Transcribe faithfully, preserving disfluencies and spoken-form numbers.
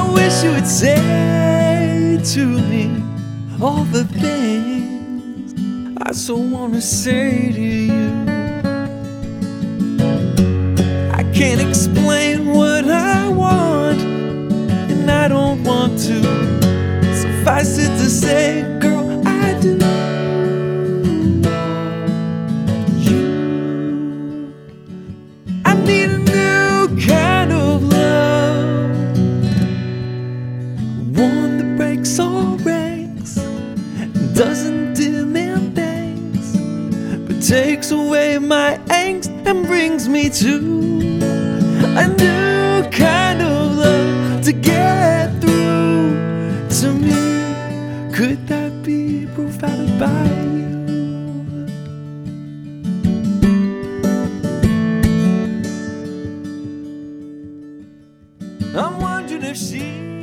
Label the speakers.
Speaker 1: wish you would say to me all the things I so wanna say to you. I can't explain what I want, and I don't want to. Suffice it to say, girl, I do. You, I need a new kind of love, one that breaks all ranks, doesn't demand thanks, but takes away my angst and brings me to a new kind of love to get through to me. Could that be provided by you? I'm wondering if she